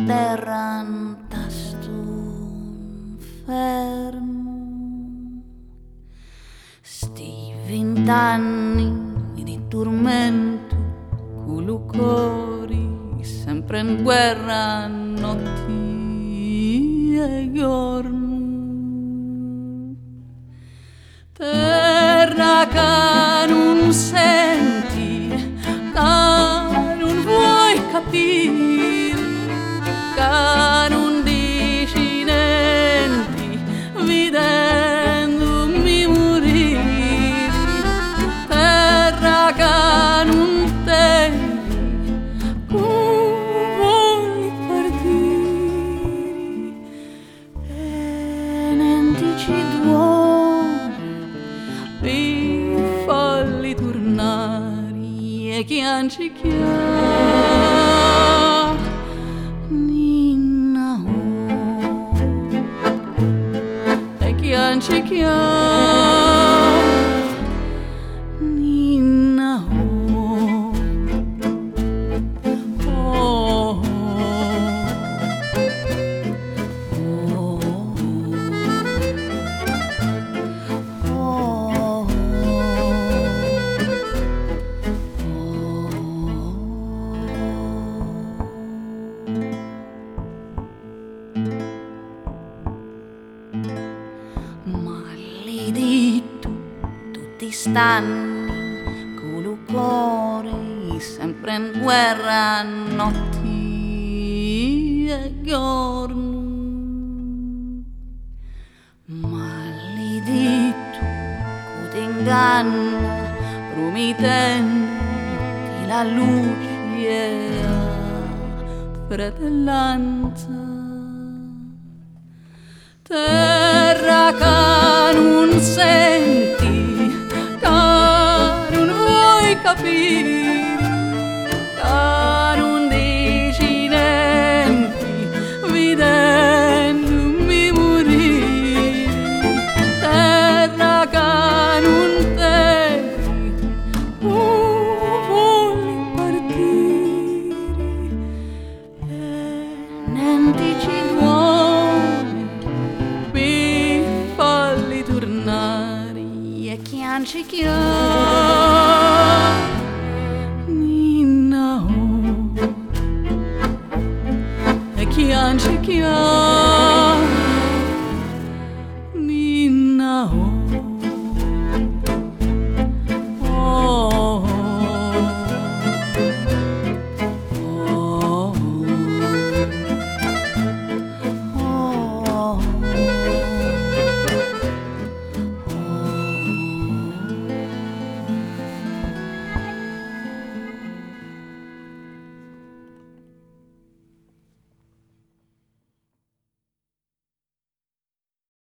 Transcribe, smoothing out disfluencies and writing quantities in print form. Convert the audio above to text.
terra un tasto fermo. Sti 20 anni di tormento, colucori sempre in guerra, notti e giorni. Terra che non senti, che non vuoi capire, che non dici niente, vedendomi morire. Terra che non tendi, come vuoi partire, e non dici duomo per farli tornare, e chi anci chiama Nina, e chi anci chiama Nina. Oh, oh, oh, maledetto, tutti stanno con il cuore sempre in guerra, notti e giorni. Maledetto, con t'inganno, promettendo la luce e la fratellanza. Terra che non senti, che non vuoi capire, che non dici niente, vedendomi morire. Terra che non tendi, come vuoi partire, e non dici duomo per farli tornare, e chi anci chiama Nina, e chi anci chiama